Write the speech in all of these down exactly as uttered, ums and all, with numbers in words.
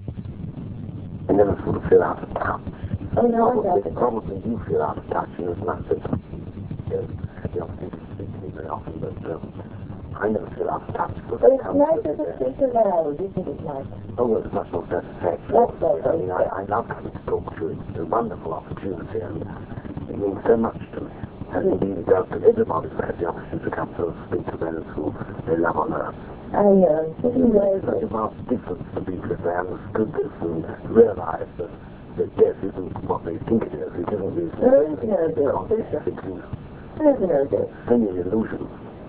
I never sort of feel out of touch. Oh, no, I Probably, don't. probably you feel out of touch, and it's not that you don't have the opportunity to speak to me very often, but um, I never feel out of touch. But it's nicer to speak aloud, isn't it, nice? Oh, well, it's much more satisfactory. That's right. I mean, I, I love coming to talk to you. It's a wonderful opportunity, and it means so much to me. Hasn't been dealt to everybody who has the opportunity to come to speak to those who they love on earth. I know. It's There's such very a vast difference to people if they understood this and realised that, that death isn't what they think it is. It isn't this. There is no death, is there? It's you know, There's no death. only an illusion.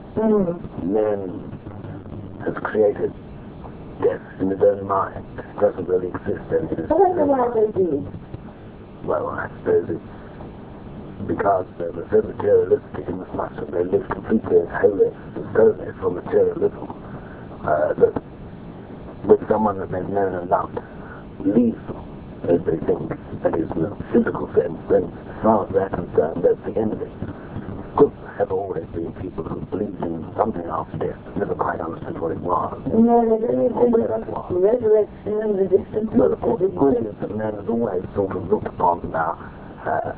Mm. Man has created death in his own mind. It doesn't really exist in his I wonder why they did. Well, I suppose it's because they were so materialistic in as much that they lived completely wholly and solely for materialism. Uh, that when someone that they've known and loved leaves them, as they think, that is in a physical sense, then as far as they're concerned, that's the end of it. Of course, there have always been people who believed in something after death, but never quite understood what it was. No, they believed Or in where it was. the resurrection and the distant Well, of course, the future. point is that man has always sort of looked upon now uh,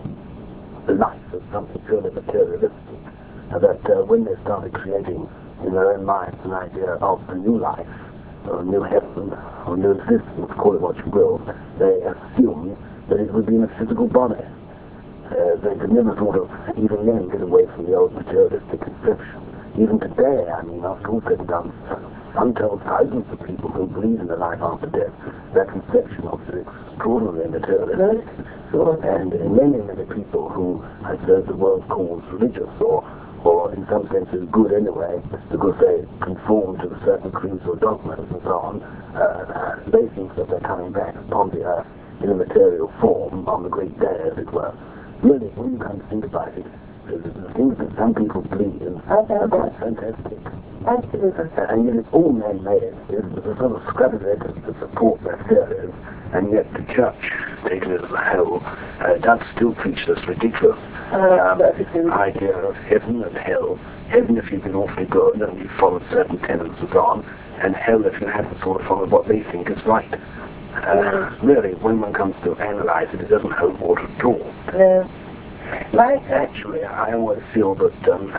life as something purely materialistic. Uh, that uh, when they started creating in their own minds an idea of a new life, or a new heaven, or a new existence, call it what you will, they assumed that it would be in a physical body. Uh, they could never sort of, even then, get away from the old materialistic conception. Even today, I mean, after all said and done, untold thousands of people who believe in the life after death, their conception of it is extraordinarily materialistic. And uh, many, many people who, I suppose, the world calls religious, or or in some senses good anyway, because they conform to certain creeds or dogmas and so on, uh, they think that they're coming back upon the earth in a material form on the great day, as it were. Really, when you come to think about it, the, the things that some people believe in are quite fantastic. Absolutely. And yet it's all man-made. There's a sort of scrap of evidence to support their theories, and yet the church, taken as a whole, uh, does still preach this ridiculous Uh, um, idea of heaven and hell. Heaven if you've been awfully good and you've followed certain tenets and so on, and hell if you haven't sort of followed what they think is right. Uh, really, when one comes to analyze it, it doesn't hold water at all. No. Like Actually, I always feel that um,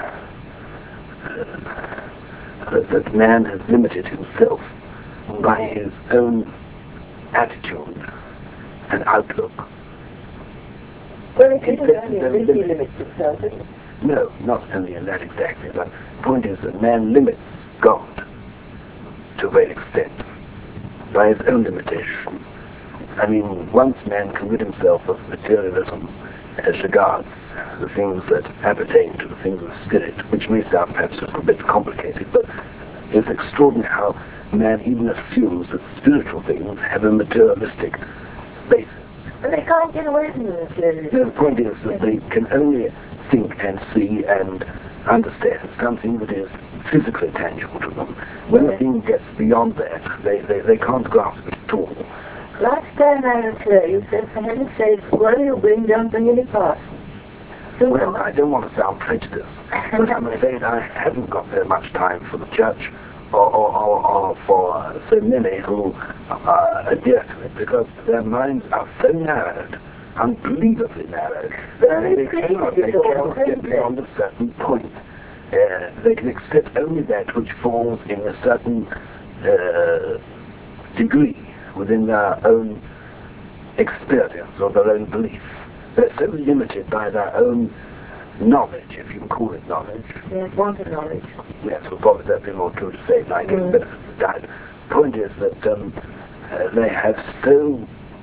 that, that man has limited himself by his own attitude and outlook. well, it He isn't sets only his a own little limits. limits itself, is it? No, not only in that exactly, but the point is that man limits God to a great extent by his own limitation. I mean, once man can rid himself of materialism as regards the things that appertain to the things of the spirit, which may sound perhaps a bit complicated, but it's extraordinary how man even assumes that spiritual things have a materialistic basis. But they can't get away from the materialism. The point is that they can only think and see and understand something that is physically tangible to them. When the thing gets beyond that, they, they, they can't grasp it at all. Last time I was here, you said, for heaven's sake, what are you bring, don't bring any past. So, Well, I don't want to sound prejudiced, but I'm afraid I haven't got very much time for the church or, or, or, or for uh, so many who uh, adhere to it, because their minds are so narrowed, unbelievably narrowed, that they, they cannot, they cannot get beyond a certain point. Uh, they can accept only that which falls in a certain uh, degree within their own experience or their own belief. They're so limited by their own knowledge, if you can call it knowledge. yes, want of knowledge. Yes, well, probably that'd be more true to say, like Mm. it, but the point is that um, uh, they have so,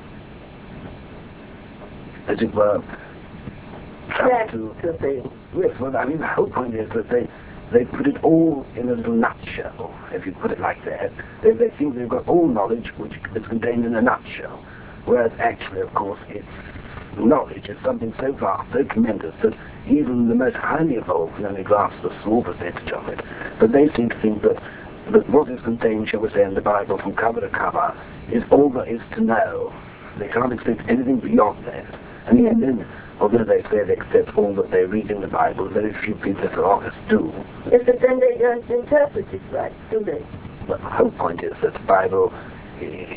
as it were, tried That's to. the thing. Yes, well, I mean, the whole point is that they they put it all in a little nutshell, if you put it like that. They, they think they've got all knowledge which is contained in a nutshell, whereas actually, of course, it's knowledge is something so vast, so tremendous, that even the most highly evolved can only grasp a small percentage of it. But they seem to think that, that what is contained, shall we say, in the Bible from cover to cover is all there is to know. They can't accept anything beyond that. And yet then, although they say they accept all that they read in the Bible, very few people at all do. Yes, but then they don't interpret it right, do they? But the whole point is that the Bible, eh,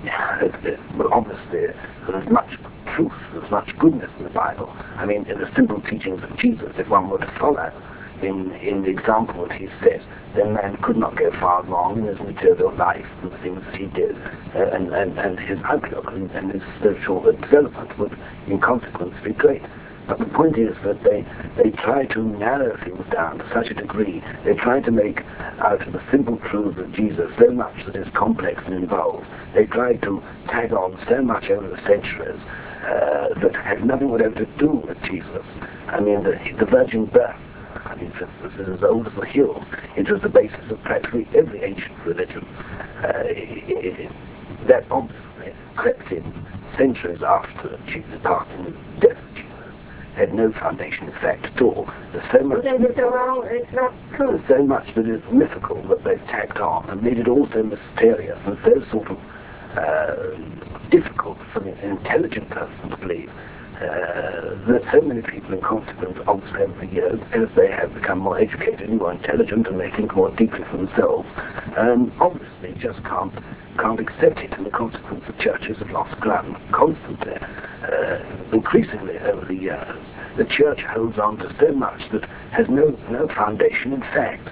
well, obviously, there's much truth, there's much goodness in the Bible. I mean, in the simple teachings of Jesus, if one were to follow in, in the example that he set, then man could not go far wrong in his material life and the things that he did, uh, and, and, and his outlook and, and his spiritual development would, in consequence, be great. But the point is that they, they try to narrow things down to such a degree, they try to make out of the simple truths of Jesus so much that is complex and involved. They try to tag on so much over the centuries uh, that has nothing whatever to do with Jesus. I mean, the, the virgin birth, I mean, for instance, is as old as the hills. It was the basis of practically every ancient religion. Uh, it, it, that obviously crept in centuries after Jesus passed in the death. Had no foundation in fact at all. There's so much, it's, wrong, it's not true. There's so much that is mythical that they've tacked on and made it all so mysterious and so sort of uh, difficult for an intelligent person to believe uh, that so many people in consequence, obviously over the years, as they have become more educated and more intelligent and they think more deeply for themselves, um, obviously just can't can't accept it, and the consequence the churches have lost ground constantly. Uh, increasingly over the years, the church holds on to so much that has no no foundation in fact.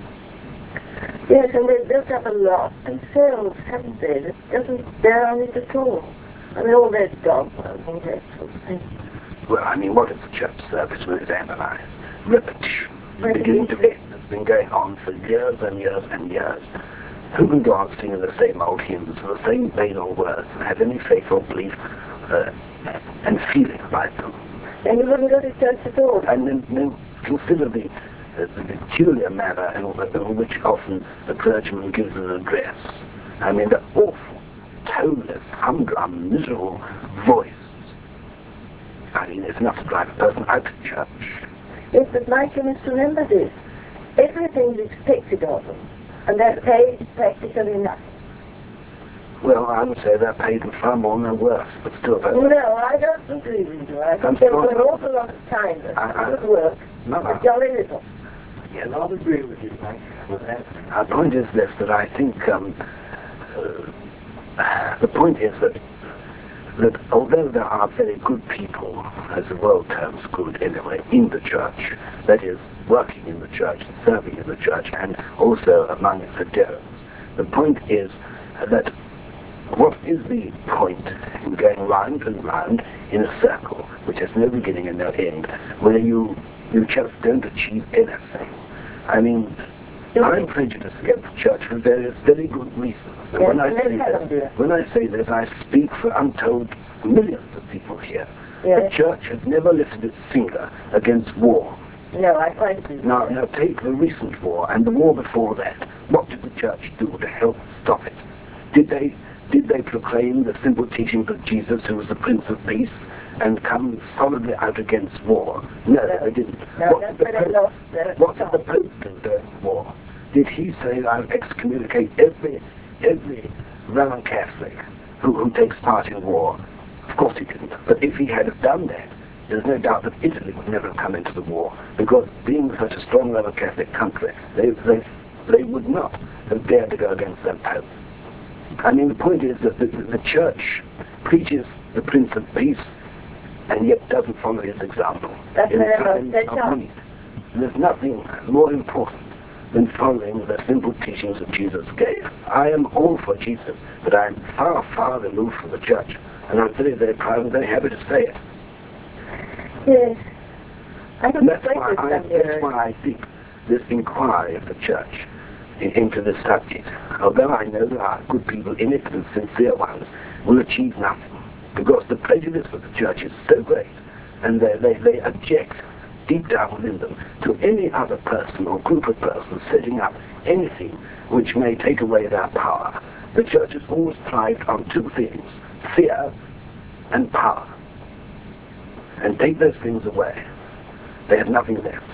Yes, and they've built up a lot themselves, haven't they? That doesn't bear on it at all. I mean, all their dogma and that sort of thing. Well, I mean, what is the church service when it's analysed? Repetition, beginning to end. It's been going on for years and years and years. Who can go on singing the same old hymns with the same banal words and have any faith or belief uh, and feeling about them? And you wouldn't go to church at all? And then, then consider the, uh, the peculiar manner in, in which often the clergyman gives an address. I mean, the awful, toneless, humdrum, miserable voice. I mean, it's enough to drive a person out of church. Yes, but Mike, you must remember this. Everything is expected of them. And they're paid practically nothing. Well, I would say they're paid far more than they're worth, but still better. No, I don't agree with you. I think they've got an awful lot of time and good work, no, but jolly little. Yeah, no, I agree with you, Mike. Our point is this, that I think, um, uh, the point is that, that although there are very good people, as the world terms good anyway, in the church, that is, working in the church, serving in the church, and also among its adherents. The point is that what is the point in going round and round in a circle, which has no beginning and no end, where you, you just don't achieve anything? I mean, I'm prejudiced against the church for various very good reasons. And Yes, when, I let's say have this, them. when I say this, I speak for untold millions of people here. Yes. The church has never lifted its finger against war. No, I quite agree. Now, now take the recent war and the war before that. What did the church do to help stop it? Did they did they proclaim the simple teachings of Jesus, who was the Prince of Peace, and come solidly out against war? No, No. they didn't. No, what that's did where the they Pope, lost their what did the song. Pope do during the war? Did he say, I'll excommunicate every every Roman Catholic who, who takes part in war? Of course he didn't. But if he had done that, there's no doubt that Italy would never have come into the war, because being such a strong Roman Catholic country, they, they, they would not have dared to go against their Pope. I mean, the point is that the, the church preaches the Prince of Peace, and yet doesn't follow his example. That's in very times well said, of John. need. There's nothing more important than following the simple teachings that Jesus gave. I am all for Jesus, but I am far, far removed from the church, and I'm very, very proud and very happy to say it. Yes. I can And that's persuade why this I, someday. that's why I think this inquiry of the church in, into this subject, although I know there are good people in it and sincere ones, will achieve nothing, because the prejudice of the church is so great, and they, they, they object deep down within them to any other person or group of persons setting up anything which may take away their power. The church has always thrived on two things: fear and power. And take those things away, they have nothing left.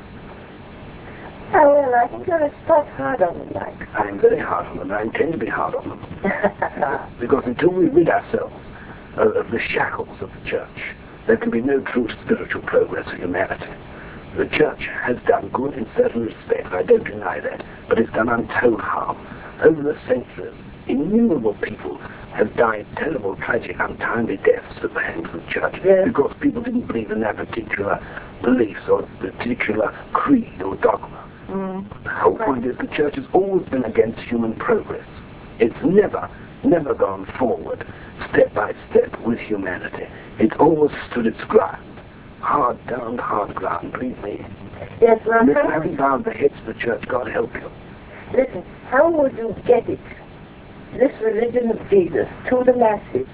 Oh, well, I think you're quite hard on them, Mike. I am very hard on them, and I intend to be hard on them. Because until we rid ourselves of, of the shackles of the church, there can be no true spiritual progress for humanity. The church has done good in certain respects, I don't deny that, but it's done untold harm. Over the centuries, innumerable people have died terrible, tragic, untimely deaths at the hands of the church Yes. because people didn't believe in their particular beliefs or particular creed or dogma. Mm. The whole point is the church has always been against human progress. It's never, never gone forward, step by step, with humanity. It's always stood its ground. Hard down, hard ground, believe me. Yes, well, And if you how, haven't found the heads of the church, God help you. listen, how would you get it, this religion of Jesus, to the masses?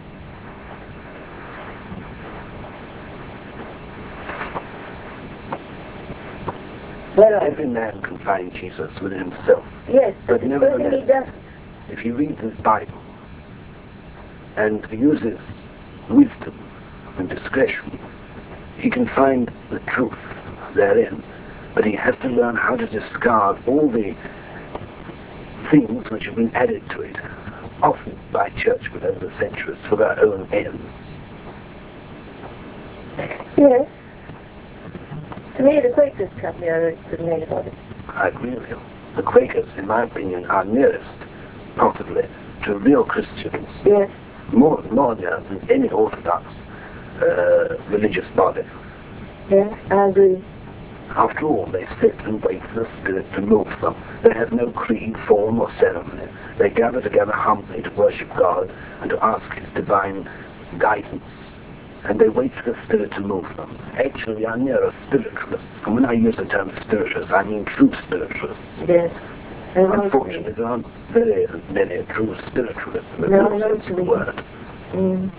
Well, Every man can find Jesus within himself. yes, but But the person he nevertheless, doesn't. if he reads his Bible and uses wisdom and discretion, he can find the truth therein. But he has to learn how to discard all the things which have been added to it, often by churchmen over the centuries for their own ends. Yes. To me, the Quakers cut me out of the name about it. I agree with you. The Quakers, in my opinion, are nearest, possibly, to real Christians, Yes. more, more near than any Orthodox uh, religious body. Yes, I agree. After all, they sit and wait for the Spirit to move them. They have no creed, form, or ceremony. They gather together humbly to worship God and to ask His divine guidance. And they wait for the Spirit to move them. Actually, we are nearer spiritualists. And when I use the term spiritualist, I mean true spiritualists. Yes. And Unfortunately, there aren't very many true spiritualists in the No, real no, sense of the please. word. Mm.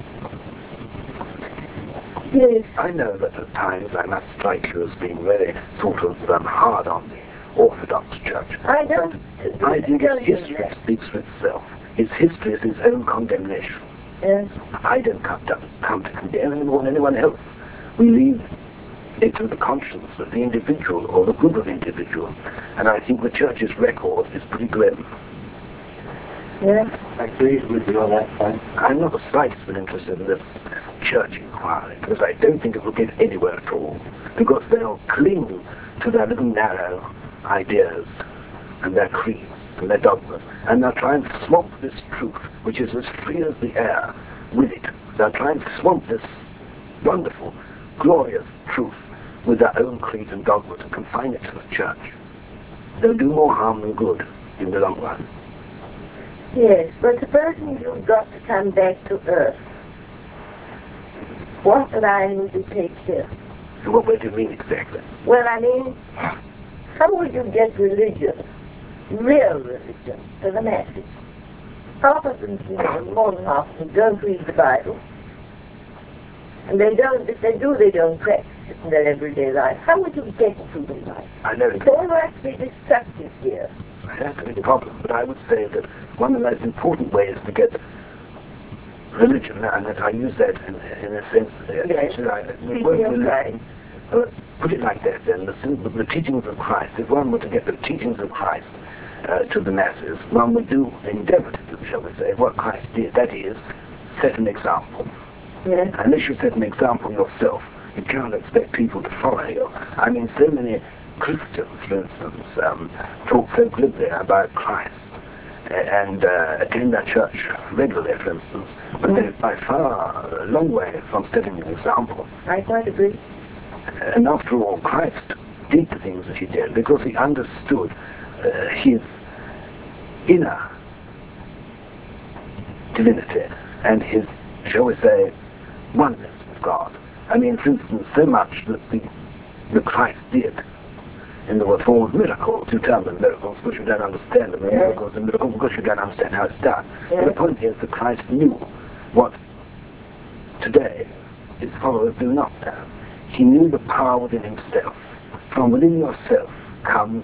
Yes. I know that at times I must strike you as being very sort of um, hard on the Orthodox Church. I don't. I think tell its you history that. speaks for itself. Its history is its own condemnation. Yes. I don't come to, come to condemn any more than anyone else. We leave it to the conscience of the individual or the group of individuals. And I think the Church's record is pretty grim. Yes. I agree with you on that point. I'm not the slightest bit interested in this church inquiry, because I don't think it will get anywhere at all, because they'll cling to their little narrow ideas and their creeds and their dogmas, and they'll try and swamp this truth, which is as free as the air, with it. They'll try and swamp this wonderful, glorious truth with their own creeds and dogmas and confine it to the church. They'll do more harm than good in the long run. Yes, but supposing you've got to come back to earth, what line would you take here? So what, what do you mean exactly? Well, I mean, how would you get religion, real religion, to the masses? Half of them, you know, more than half of them don't read the Bible. And they don't, if they do, they don't practice it in their everyday life. How would you get it to them life? I know It's all actually destructive here. that's a big problem, but I would say that one of the most important ways to get religion, and that I use that in, in a sense, uh, Yes. actually, I, the Teaching word of religion- Christ. uh, put it like that then, the, sim- the teachings of Christ. If one were to get the teachings of Christ uh, to the masses, one would do, endeavor to do, shall we say, what Christ did. That is, set an example. Yes. Unless you set an example yourself, you cannot expect people to follow you. I mean, so many Christians, for instance, um, talk so glibly about Christ uh, and uh, attend their church regularly, for instance, but they're by far a long way from setting an example. I quite agree. And after all, Christ did the things that he did because he understood uh, his inner divinity and his, shall we say, oneness with God. I mean, for instance, so much that the, the Christ did in the form of miracles. You term them miracles because you don't understand them. The Yeah. miracles are miracles because you don't understand how it's done. Yeah. But the point is that Christ knew what today his followers do not know. He knew the power within himself. From within yourself comes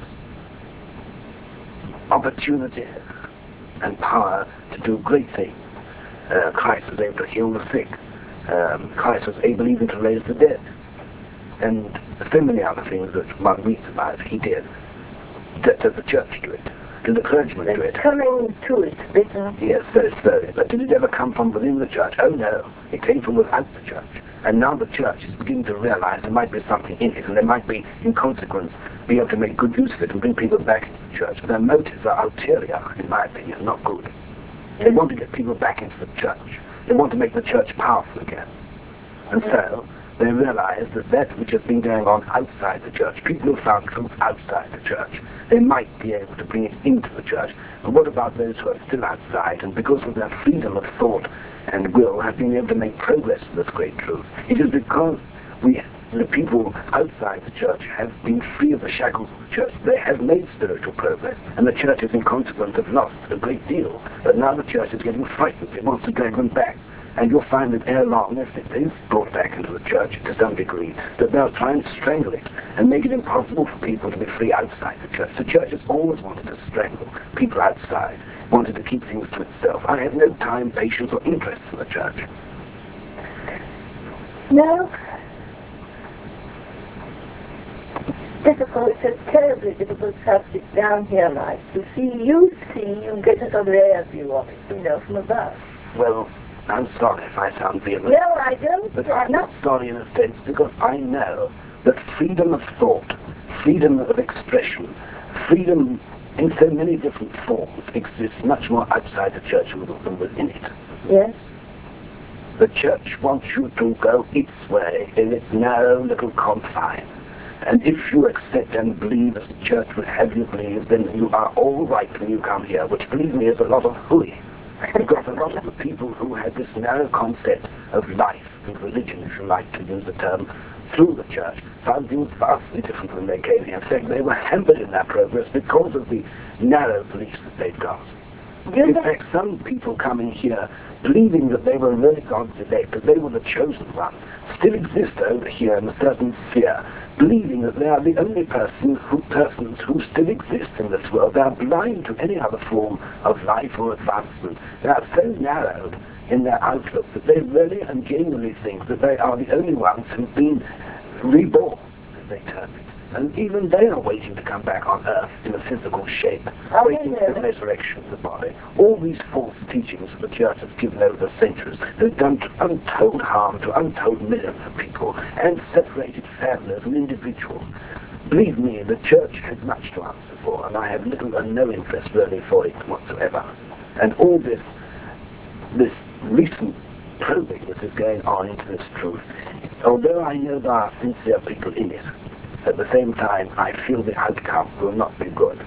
opportunity and power to do great things. Uh, Christ was able to heal the sick. Um, Christ was able even to raise the dead. And so many other things that one reads about he did. That does the church do it? Did the clergyman do it? It's coming to it, bitter. Yes, very slowly. But did it ever come from within the church? Oh no, it came from without the church. And now the church is beginning to realize there might be something in it, and they might be, in consequence, be able to make good use of it and bring people back into the church. But their motives are ulterior, in my opinion, not good. They want to get people back into the church. They want to make the church powerful again. And so they realize that that which has been going on outside the church, people who found truth outside the church, they might be able to bring it into the church. But what about those who are still outside, and because of their freedom of thought and will, have been able to make progress in this great truth? It is because we, the people outside the church, have been free of the shackles of the church. They have made spiritual progress, and the church has in consequence have lost a great deal. But now the church is getting frightened. It wants to drag them back. And you'll find that ere long, if it is brought back into the church to some degree, that they'll try and strangle it and make it impossible for people to be free outside the church. The church has always wanted to strangle people outside, wanted to keep things to itself. I have no time, patience, or interest in the church. No. Difficult, it's a terribly difficult subject down here, Mike. You see, you see, you get a sort of air view of it, you know, from above. Well, I'm sorry if I sound vehement. No, I don't. But I'm not sorry in a sense, because I know that freedom of thought, freedom of expression, freedom in so many different forms exists much more outside the church than within it. Yes. The church wants you to go its way in its narrow little confines. And if you accept and believe as the church would have you believe, then you are all right when you come here, which, believe me, is a lot of hooey. Because a lot of the people who had this narrow concept of life and religion, if you like to use the term, through the church, found things vastly different when they came here. In fact, they were hampered in their progress because of the narrow beliefs that they'd got. In fact, some people coming here, believing that they were really God's elect, that they were the chosen ones, still exist over here in a certain sphere, believing that they are the only person who, persons who still exist in this world. They are blind to any other form of life or advancement. They are so narrowed in their outlook that they really and genuinely think that they are the only ones who've been reborn, as they term it. And even they are waiting to come back on earth in a physical shape, Oh, waiting yeah. for the resurrection of the body. All these false teachings that the church has given over the centuries have done untold harm to untold millions of people and separated families and individuals. Believe me, the church has much to answer for, and I have little and no interest really for it whatsoever. And all this, this recent probing that is going on into this truth, although I know there are sincere people in it, at the same time, I feel the outcome will not be good.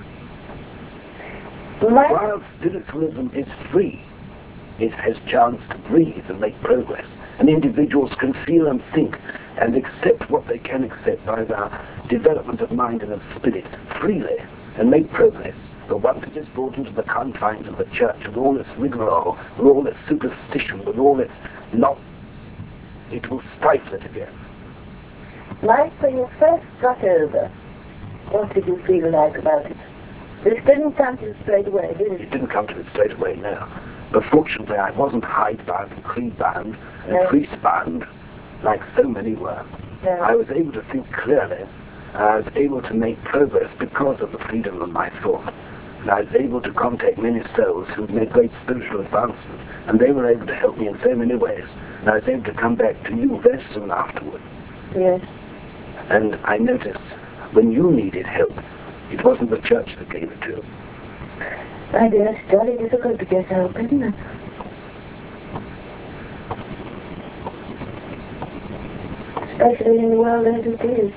Mike? While spiritualism is free, it has chance to breathe and make progress, and individuals can feel and think and accept what they can accept by their development of mind and of spirit freely and make progress. But once it is brought into the confines of the church with all its rigmarole, with all its superstition, with all its nonsense, it will stifle it again. Mike, when you first got over, what did you feel like about it? This didn't come to you straight away, did it? It didn't come to me straight away now. But fortunately I wasn't hide-bound and creed-bound and No. priest-bound like so many were. No. I was able to think clearly. I was able to make progress because of the freedom of my thought. And I was able to contact many souls who made great spiritual advancements, and they were able to help me in so many ways. And I was able to come back to you very soon afterward. Yes. And I noticed when you needed help, it wasn't the church that gave it to you. My dear, it's jolly difficult to get help, isn't it? Especially in the world as it is.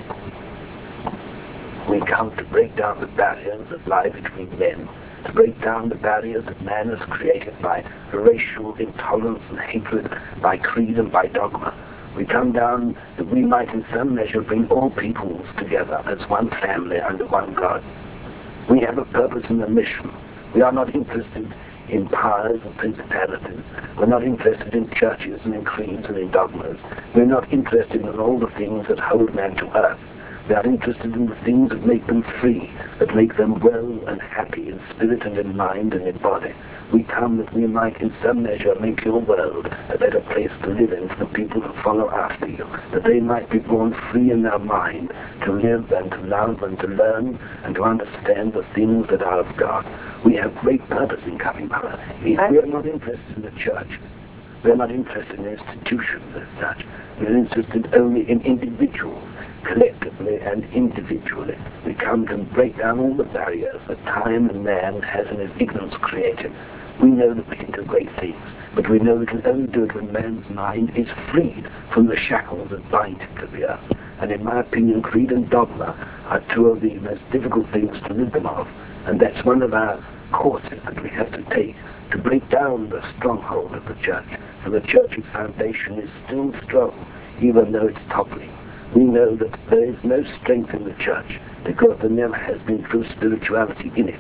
We come to break down the barriers that lie between men, to break down the barriers that man has created by racial intolerance and hatred, by creed and by dogma. We come down that we might in some measure bring all peoples together as one family under one God. We have a purpose and a mission. We are not interested in powers and principalities. We're not interested in churches and in creeds and in dogmas. We're not interested in all the things that hold man to earth. We are interested in the things that make them free, that make them well and happy in spirit and in mind and in body. We come that we might in some measure make your world a better place to live in for the people who follow after you, that they might be born free in their mind to live and to love and to learn and to understand the things that are of God. We have great purpose in coming, Mother. We are not interested in the church. We are not interested in institutions as such. We are interested only in individuals, collectively and individually. We come to break down all the barriers that time and man has in his ignorance created. We know that we can do great things, but we know we can only do it when man's mind is freed from the shackles that bind him to the earth. And in my opinion, creed and dogma are two of the most difficult things to rid them of. And that's one of our courses that we have to take to break down the stronghold of the church. For the church's foundation is still strong, even though it's toppling. We know that there is no strength in the church because there never has been true spirituality in it.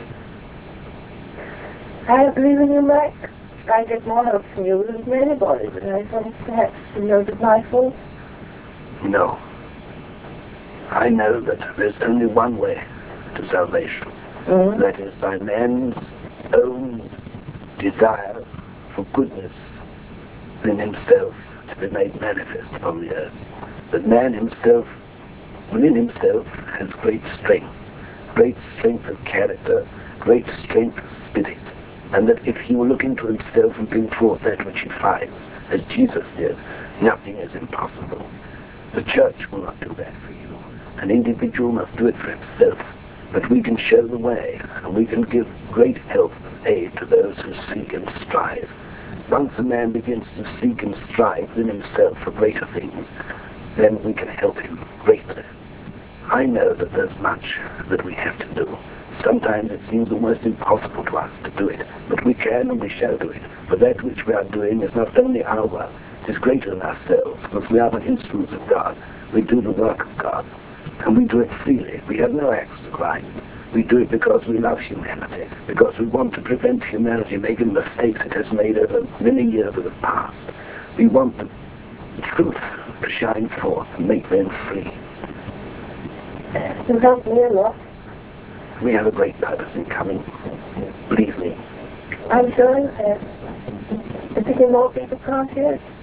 I agree with you, Mike. I get more help from you than from anybody, but I think perhaps you know that my fault. No. I know that there's only one way to salvation. Mm-hmm. That is by man's own desire for goodness in himself to be made manifest upon the earth. That man himself, within himself, has great strength, great strength of character, great strength of spirit, and that if he will look into himself and bring forth that which he finds, as Jesus did, nothing is impossible. The church will not do that for you. An individual must do it for himself, but we can show the way, and we can give great help and aid to those who seek and strive. Once a man begins to seek and strive within himself for greater things, then we can help him greatly. I know that there's much that we have to do. Sometimes it seems almost impossible to us to do it, but we can and we shall do it. For that which we are doing is not only our work, it is greater than ourselves, because we are the instruments of God. We do the work of God, and we do it freely. We have no axe to grind. We do it because we love humanity, because we want to prevent humanity making mistakes it has made over many years of the past. We want the truth to shine forth and make men free. You helped me a lot. We have a great purpose in coming. Believe me. I'm sure you have. I think more people can't hear it.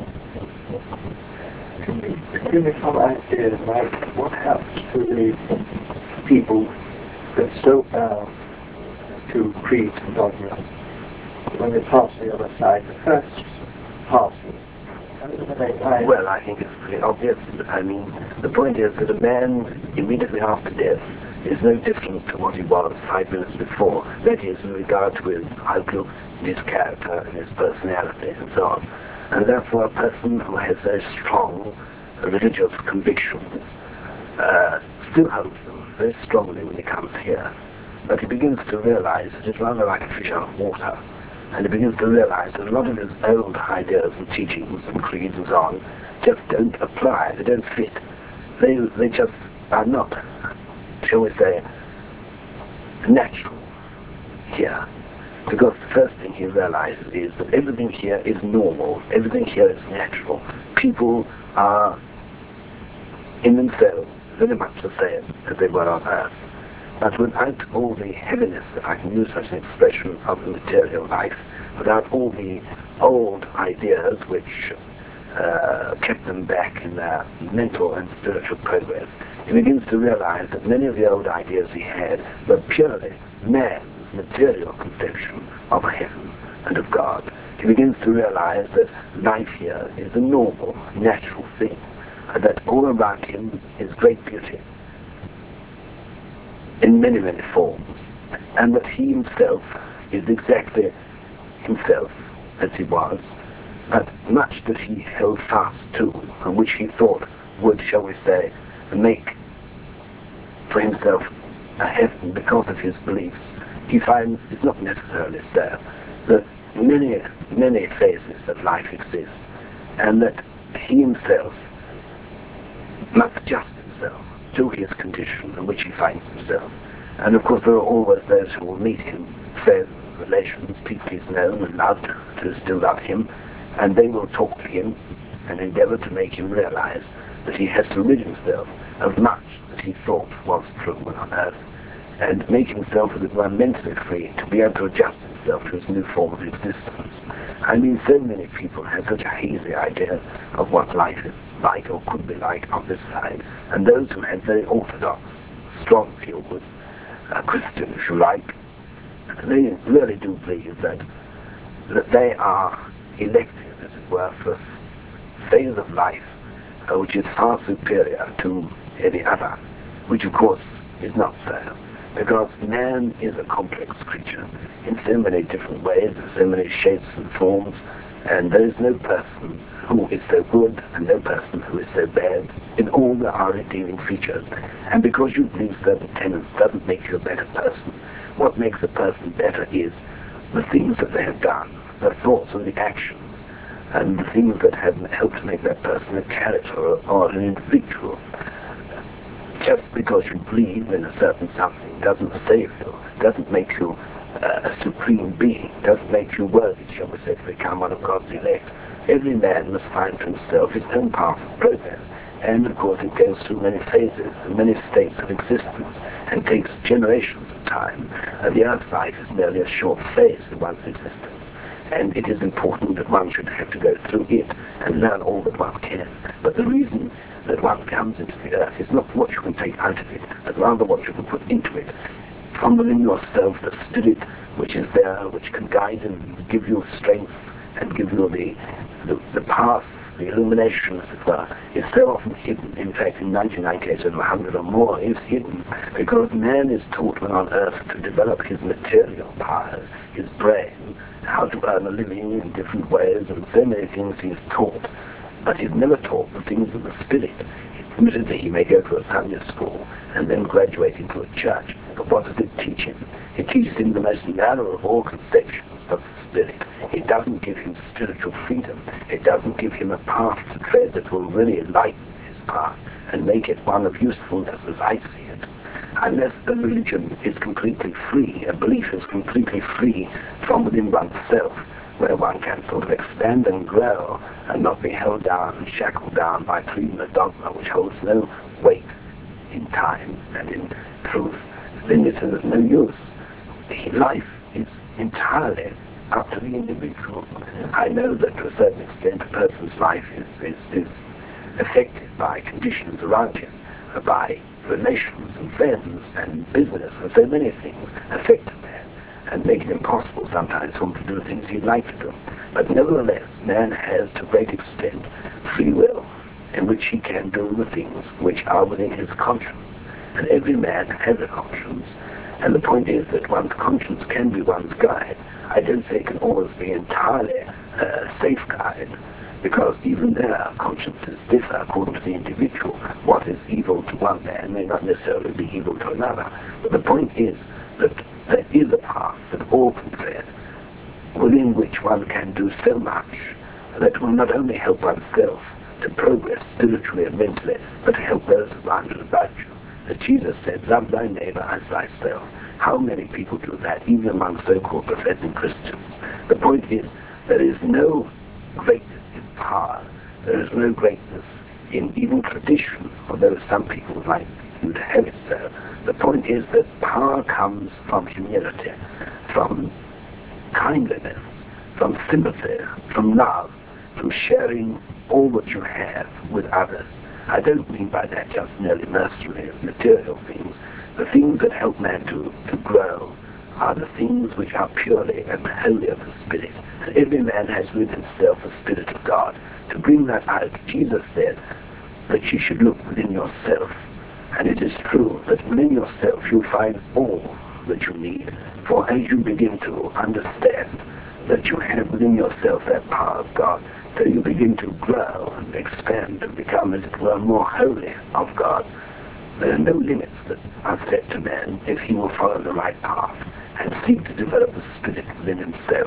Give me some ideas, Mike. What happens to the people that so bound to creeds and dogmas when they pass the other side? The first passing. Well, I think it's pretty obvious. I mean, the point is that a man immediately after death is no different to what he was five minutes before. That is, in regard to his outlook, his character, and his personality, and so on. And therefore, a person who has very strong religious convictions uh, still holds them very strongly when he comes here. But he begins to realize that it's rather like a fish out of water. And he begins to realize that a lot of his old ideas and teachings and creeds and so on just don't apply, they don't fit. They, they just are not, shall we say, natural here. Because the first thing he realizes is that everything here is normal, everything here is natural. People are, in themselves, very much the same as they were on earth. But without all the heaviness, if I can use such an expression, of the material life, without all the old ideas which uh, kept them back in their mental and spiritual progress, he begins to realize that many of the old ideas he had were purely man's material conception of heaven and of God. He begins to realize that life here is a normal, natural thing, and that all around him is great beauty in many, many forms, and that he himself is exactly himself as he was, but much that he held fast to, and which he thought would, shall we say, make for himself a heaven because of his beliefs, he finds it's not necessarily so, that many, many phases of life exist, and that he himself must adjust himself to his condition in which he finds himself. And of course there are always those who will meet him, friends, relations, people he's known and loved, who still love him, and they will talk to him and endeavor to make him realize that he has to rid himself of much that he thought was true on earth, and make himself, as it were, mentally free to be able to adjust himself to his new form of existence. I mean, so many people have such a hazy idea of what life is like or could be like on this side, and those who have very orthodox, strong views, uh, Christians, if you like, they really do believe that, that they are elected, as it were, for a phase of life uh, which is far superior to any other, which of course is not so. because man is a complex creature in so many different ways, in so many shapes and forms, and there is no person who is so good and no person who is so bad. In all there are redeeming features. And because you believe certain tenets doesn't make you a better person. What makes a person better is the things that they have done, the thoughts and the actions, and the things that have helped to make that person a character or, or an individual. Just because you believe in a certain something doesn't save you, doesn't make you uh, a supreme being, doesn't make you worthy, shall we say, to become one of God's elect. Every man must find for himself his own path of progress. And of course it goes through many phases and many states of existence and takes generations of time. And the earth's life is merely a short phase of one's existence. And it is important that one should have to go through it and learn all that one can. But the reason that one comes into the earth is not what you can take out of it, but rather what you can put into it. From within yourself, the spirit which is there, which can guide and give you strength and give you the, the, the path, the illumination, as it were, is so often hidden. In fact, in ninety-nine cases of a hundred or more is hidden, because man is taught when on earth to develop his material powers, his brain, how to earn a living in different ways, and so many things he is taught. But he's never taught the things of the spirit. Admittedly, he may go to a Sunday school and then graduate into a church, but what does it teach him? It teaches him the most narrow of all conceptions of the spirit. It doesn't give him spiritual freedom. It doesn't give him a path to tread that will really enlighten his path and make it one of usefulness as I see it. Unless a religion is completely free, a belief is completely free from within oneself, where one can sort of expand and grow and not be held down and shackled down by creed and dogma which holds no weight in time and in truth, then it is of no use. Life is entirely up to the individual. I know that to a certain extent a person's life is, is, is affected by conditions around him, by relations and friends and business and so many things affect a man and make it impossible sometimes for him to do things he'd like to do. But nevertheless, man has to a great extent free will in which he can do the things which are within his conscience. And every man has a conscience. And the point is that one's conscience can be one's guide. I don't say it can always be entirely a safe guide, because even there consciences differ according to the individual. What is evil to one man may not necessarily be evil to another. But the point is that there is a path that all can tread, within which one can do so much that will not only help oneself to progress spiritually and mentally, but to help those around and about you. As Jesus said, love thy neighbor as thyself. How many people do that, even among so-called professing Christians? The point is, there is no greatness in power. There is no greatness in even tradition, although some people would like you to have it so. The point is that power comes from humility, from kindliness, from sympathy, from love, from sharing all that you have with others. I don't mean by that just merely mercenary material things. The things that help man to, to grow are the things which are purely and wholly of the Spirit. And every man has within himself the Spirit of God. To bring that out, Jesus said that you should look within yourself. And it is true that within yourself you'll find all that you need. For as you begin to understand that you have within yourself that power of God, so you begin to grow and expand and become, as it were, more holy of God. There are no limits that are set to man if he will follow the right path and seek to develop the Spirit within himself.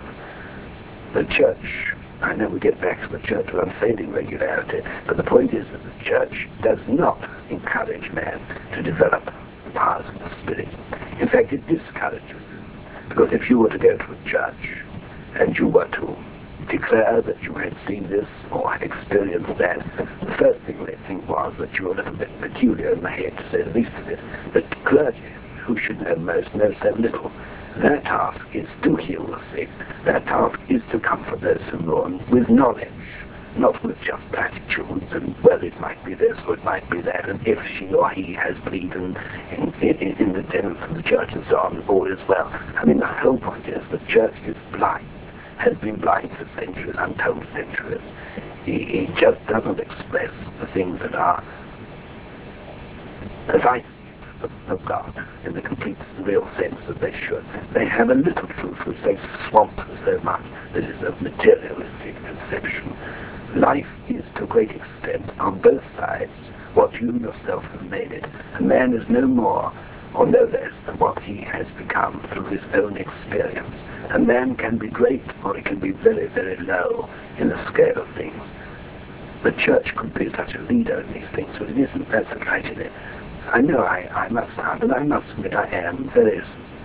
The church, I know we get back to the church with unfailing regularity, but the point is that the church does not encourage man to develop the powers of the Spirit. In fact, it discourages him. Because if you were to go to a church and you were to declare that you had seen this or experienced that, the first thing they think was that you were a little bit peculiar in the head, to say the least of it. But clergy, who should know most, know so little. Their task is to heal the sick. Their task is to comfort those who mourn with knowledge, not with just platitudes and, well, it might be this or it might be that, and if she or he has believed in, in, in, in the tenets of the church and so on, all is well. I mean, the whole point is the church is blind, has been blind for centuries, untold centuries. He, he just doesn't express the things that are, as I see it, of, of God in the complete real sense that they should. They have a little truth which they swamp so much that is a materialistic conception. Life is to a great extent on both sides what you yourself have made it, and man is no more or no less than what he has become through his own experience. And man can be great or he can be very, very low in the scale of things. The church could be such a leader in these things, but it isn't. That's the tragedy. I know I, I must sound, and I must admit I am very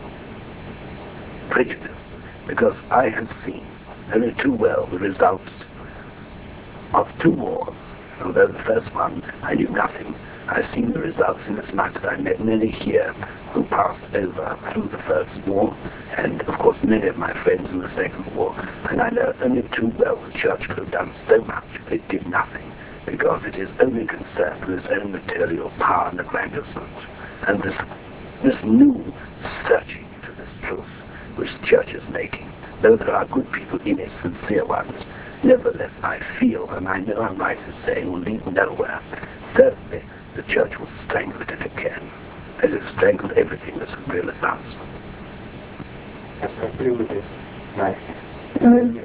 prejudiced, because I have seen only too well the results of two wars. Although the first one I knew nothing, I've seen the results in as much as I met many here who passed over through the first war, and of course many of my friends in the second war, and I know only too well the church could have done so much, but it did nothing, because it is only concerned with its own material power and aggrandizement. And this, this new searching to this truth which the church is making, though there are good people in it, sincere ones, nevertheless I feel, and I know I'm right in saying, will lead nowhere. Certainly, the church will strangle it if it can, as it strangled everything that's of real advancement. Yes, I agree with you. Right. Mm.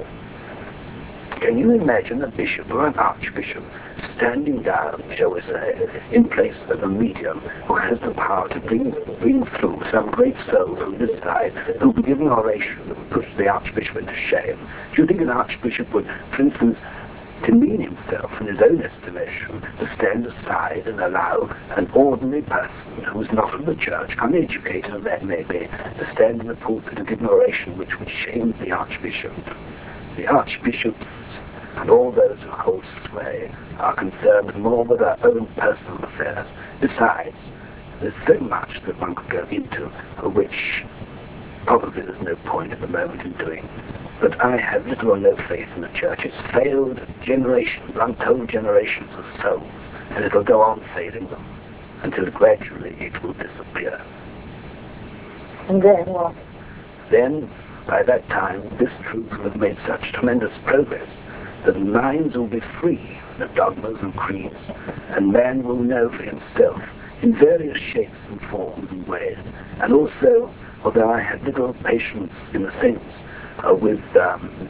Can you imagine a bishop or an archbishop standing down, shall we say, in place of a medium who has the power to bring, bring through some great soul from this side, who would give an oration that would push the archbishop into shame? Do you think an archbishop would, for instance, demean himself in his own estimation to stand aside and allow an ordinary person who is not of the church, uneducated as that may be, to stand in the pulpit and give an oration which would shame the archbishop? The archbishops and all those who hold sway are concerned more with their own personal affairs. Besides, there's so much that one could go into, which probably there's no point at the moment in doing. But I have little or no faith in the church. It's failed generations, untold generations of souls, and it'll go on failing them until gradually it will disappear. And then what? Then, by that time, this truth will have made such tremendous progress that minds will be free of dogmas and creeds, and man will know for himself in various shapes and forms and ways. And also, although I had little patience in a sense uh, with um,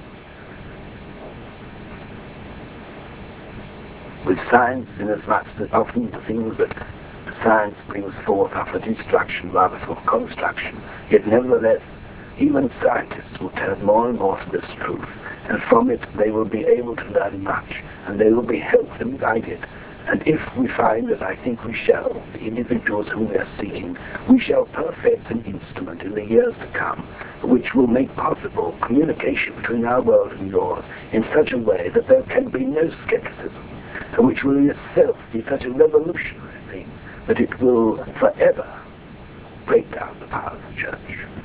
with science, in as much that often the things that science brings forth are for destruction rather for construction, yet nevertheless even scientists will turn more and more to this truth, and from it they will be able to learn much, and they will be helped and guided. And if we find, as I think we shall, the individuals whom we are seeking, we shall perfect an instrument in the years to come which will make possible communication between our world and yours in such a way that there can be no skepticism, and which will in itself be such a revolutionary thing that it will forever break down the power of the church.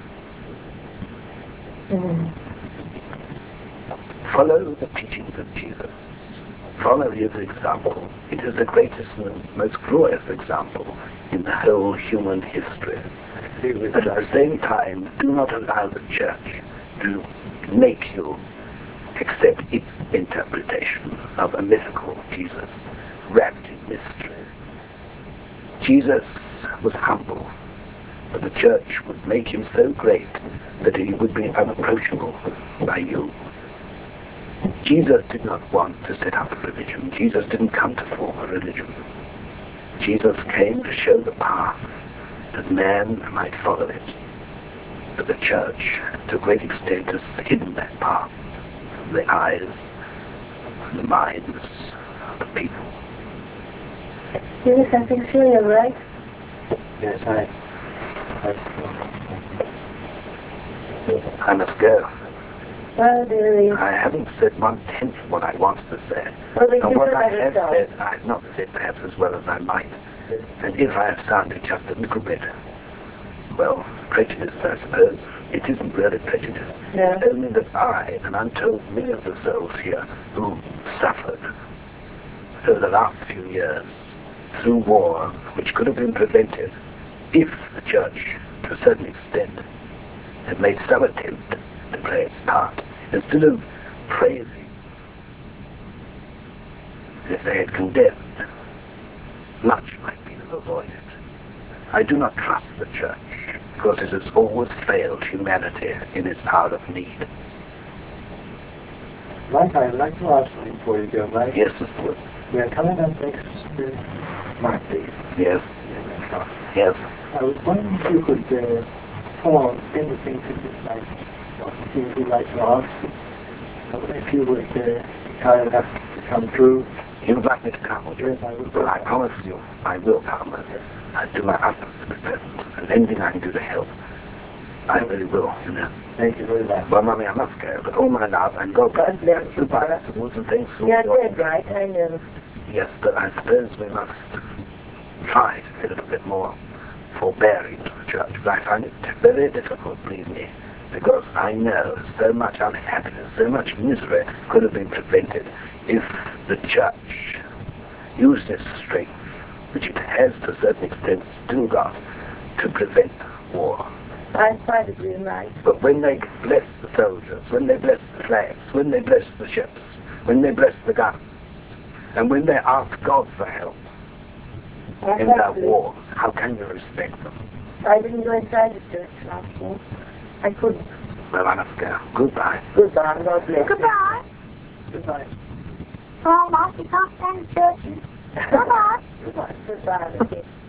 Mm. Follow the teachings of Jesus. Follow his example. It is the greatest and most glorious example in the whole human history. But at the same time, do not allow the church to make you accept its interpretation of a mythical Jesus, wrapped in mystery. Jesus was humble, but the church would make him so great that he would be unapproachable by you. Jesus did not want to set up a religion. Jesus didn't come to form a religion. Jesus came to show the path that man might follow it. But the church, to a great extent, has hidden that path from the eyes and the minds of the people. Is I think so, you're right. Yes, I... I I must go. Well, dearie. I haven't said one-tenth of what I wanted to say. Well, we And can what put I that have aside. said, I have not said perhaps as well as I might. And if I have sounded just a little bit, well, prejudice, I suppose, it isn't really prejudice. No. It's only that I, and I'm told millions of souls here, who suffered over the last few years through war, which could have been prevented if the church, to a certain extent, had made some attempt to play its part. Instead of praising, if they had condemned, much might be avoided. I do not trust the church, because it has always failed humanity in its hour of need. Mike, I'd like to ask something before you go, Mike. Yes, Mister Wood. We're coming up next uh, Monday. Yes. Yes. I was wondering if you could uh, form anything to this night, what things you'd like to ask. If you would uh, kind enough to come through. You would like me to come, would you? Yes, I would. Well, I promise you, I will come. And I'll do my utmost to be present. And anything I can do to help, I really will, you know. Thank you very much. Well, Mummy, I must go, but all my love, and God bless God bless you, Goodbye, Father. Mister Woods, and thanks for You're your... dead right, I know. Yes, but I suppose we must try to be a little bit more forbearing to the church. But I find it very difficult, believe me, because I know so much unhappiness, so much misery could have been prevented if the church used its strength, which it has to a certain extent still got, to prevent war. I quite agree, Mike. But when they bless the soldiers, when they bless the flags, when they bless the ships, when they bless the guns, and when they ask God for help in their Exactly. wars, how can you respect them? I didn't go inside the church last night. I couldn't. Well, I must go. Goodbye. Goodbye, God bless you. Goodbye. Goodbye. Oh, Mark, you can't stand the church. Goodbye. Goodbye. Goodbye.